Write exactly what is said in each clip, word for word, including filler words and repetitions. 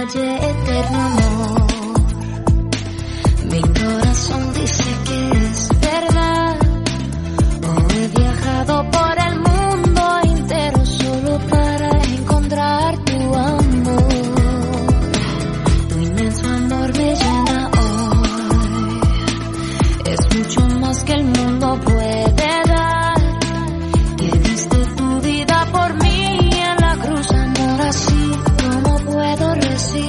valle eterno no. Mi corazón dice que es verdad. Oh, he viajado por el mundo entero solo para encontrar tu amor. Tu inmenso amor me llena hoy. Es mucho más que el mundo puede dar. Que diste tu vida por mí en la cruz, amor, así como puedo resistir.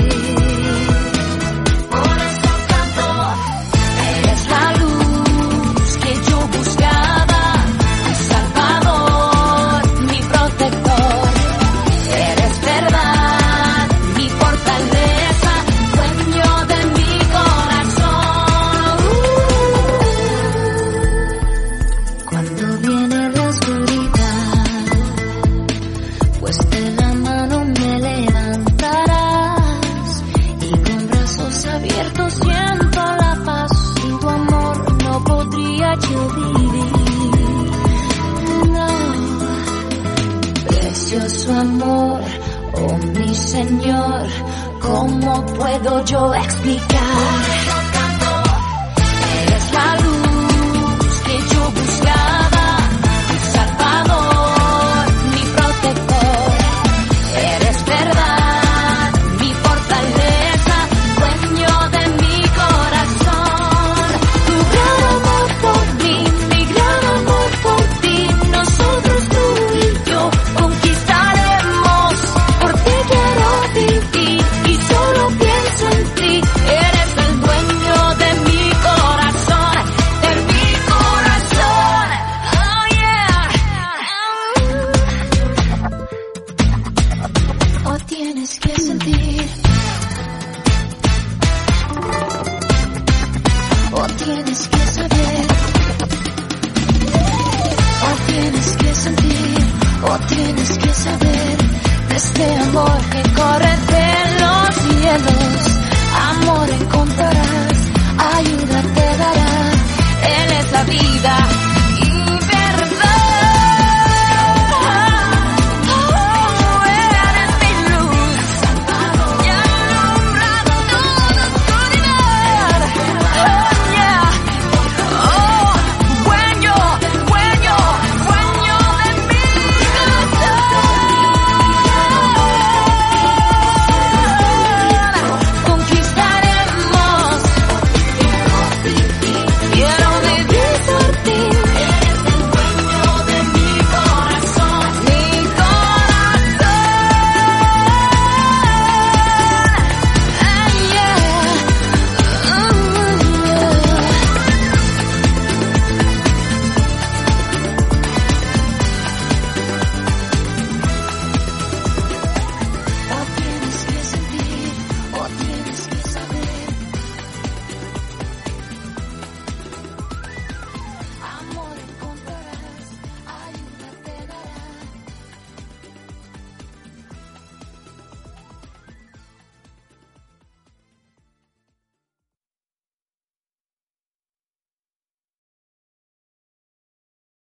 Precioso amor, oh mi Señor, ¿cómo puedo yo explicar? Eres la luz que yo buscaba, mi Salvador, mi protector. Eres verdad, mi fortaleza, dueño de mi corazón. Tu gran amor por mí, mi gran amor por ti, nosotros tú y yo conquistaremos. Por ti quiero vivir y solo pienso en ti. Eres el dueño de mi corazón, de mi corazón. Oh yeah. Oh, tienes que sentir. Oh, tienes que saber. Oh, tienes que sentir. Oh, tienes que saber de este amor que corre de los cielos. Amor encontrarás.